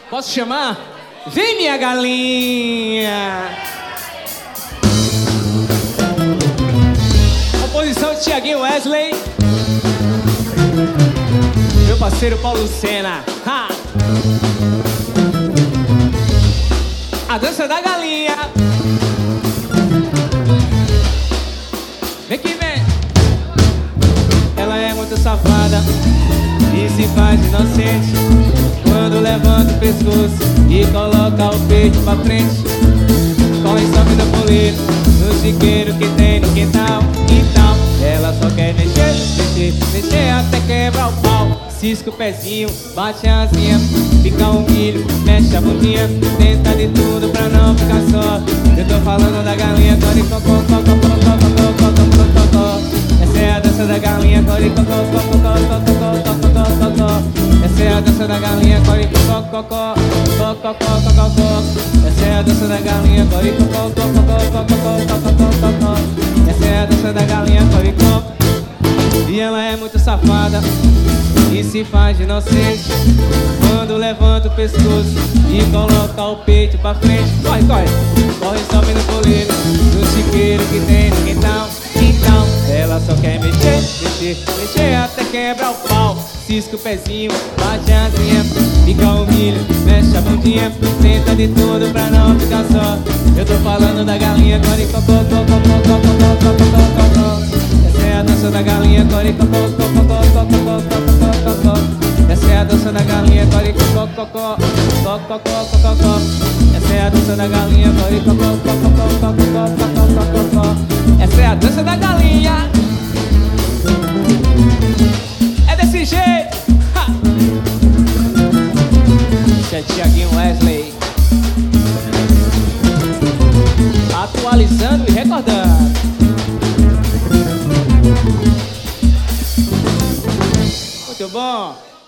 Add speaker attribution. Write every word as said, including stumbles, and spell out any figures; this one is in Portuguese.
Speaker 1: Posso chamar? Vem, minha galinha! Composição de Thiaguinho Wesley. Meu parceiro Paulo Sena. Ha! A dança da galinha. Vem que vem. Ela é muito safada e se faz inocente quando levanta o pescoço e coloca o peito pra frente. Corre sobe do poleiro no chiqueiro que tem no quintal. Então ela só quer mexer, mexer, mexer até quebrar o pau. Cisca o pezinho, bate a asinha, fica o milho, mexe a bundinha, tenta de tudo pra não ficar só. Eu tô falando da galinha, coricocó, cocó, cocó, cocó, cocó, cocó. Essa é a dança da galinha, coricocó, cocó, cocó, cocó, cocó. Essa é a dança da galinha, coricocó, cocó, cocó, cocó, cocó. Essa é a dança da galinha, coricocó, cocó, cocó, cocó, cocó. Essa é a dança da galinha, coricocó. E ela é muito safada e se faz de inocente quando levanta o pescoço e coloca o peito pra frente. Corre, corre, corre, sobe no poleiro no chiqueiro que tem no quintal. Então ela só quer mexer, mexer, mexer até quebrar o pau. Cisca o pezinho, bate a asinha, fica o milho, mexe a bundinha, tenta de tudo pra não ficar só. Eu tô falando da galinha, coricocó, cocó, cocó, cocó, cocó, cocó. Essa é a dança da galinha, coricocó, cocó, cocó, cocó, cocó. Essa é a dança da galinha, coricocó, cocó, cocó, cocó. Essa é a dança da galinha, coricocó, cocó, cocó, cocó. Essa é a dança da galinha. É desse jeito. Ha! Esse é Thiaguinho Wesley, atualizando e recordando. Muito bom.